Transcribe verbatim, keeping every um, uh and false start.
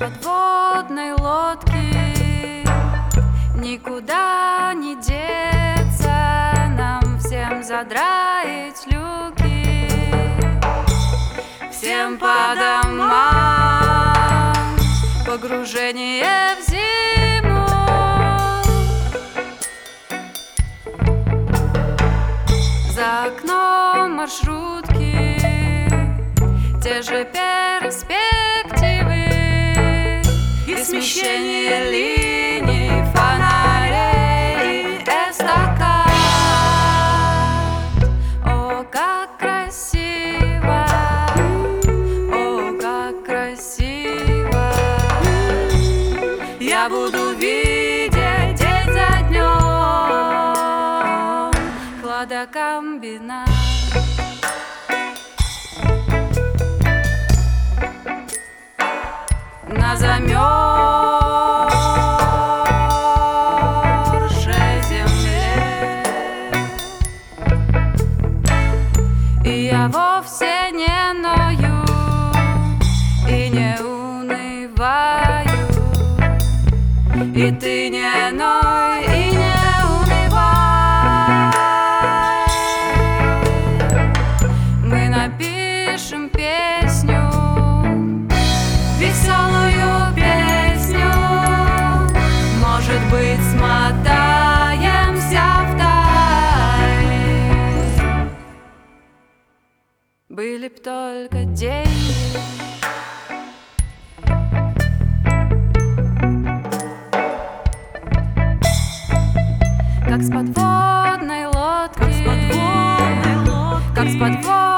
подводной лодки. Никуда не деться, нам всем задраить люки, всем по домам. Погружение в зиму. За окном маршрутки, те же перспективы и смещение линий, фонарей и эстакад. О, как красиво, о, как красиво. Я буду видеть день за днем хладокомбинат. На замерзшей земле, и я вовсе не ною и не унываю, и ты не ной и не унывай. Мы напишем песню, веселую песню, может быть, смотаемся вдаль. Были б только деньги. Как с подводной лодки, как с подводной лодки, как с подводной